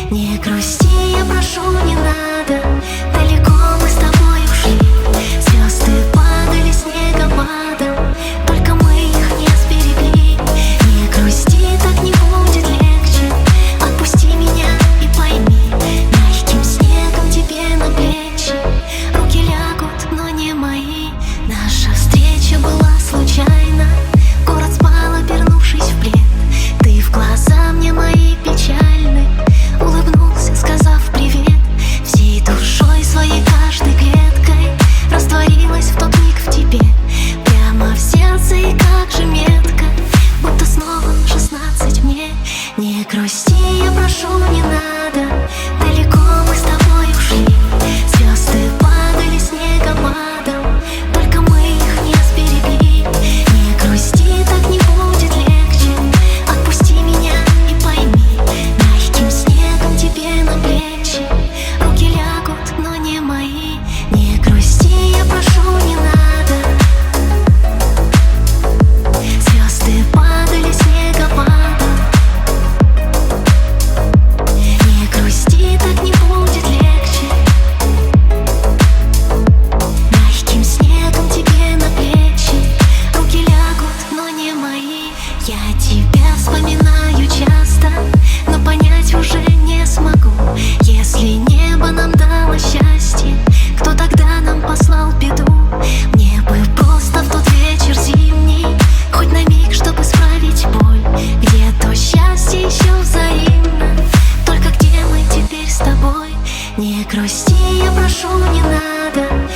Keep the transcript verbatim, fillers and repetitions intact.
Не грусти, я прошу, не надо. Далеко мы с тобой ушли. Звезды падали снегопадом, только мы их не сберегли. Не грусти, так не будет легче. Отпусти меня и пойми, мягким снегом тебе на плечи руки лягут, но не мои. Наша встреча была случайна. Город спал, обернувшись в плед. Ты в глаза мне мои печальны улыбнулся, сказав привет. Всей душой своей, каждой клеткой растворилась в тот миг в тебе. Прямо в сердце, и как же метко, будто снова шестнадцать мне. Не грусти, я прошу, не надо. Далеко мы с тобой ушли. Звезды падали снегопадом, только мы их не сберегли. Не грусти, так не будет легче. Отпусти меня и пойми, мягким снегом тебе на плечи руки лягут, но не мои. Не грусти, я прошу, не надо. Звезды падали снегопадом. Не грусти, так не будет легче. Мягким снегом тебе на плечи руки лягут, но не мои. Я тебя вспоминаю часто, но понять уже не смогу. Если небо нам дало счастье, кто тогда нам послал беду? Мне бы просто в тот вечер зимний хоть на миг, чтобы справить боль. Где то счастье еще взаимно, только где мы теперь с тобой? Не грусти, я прошу, не надо.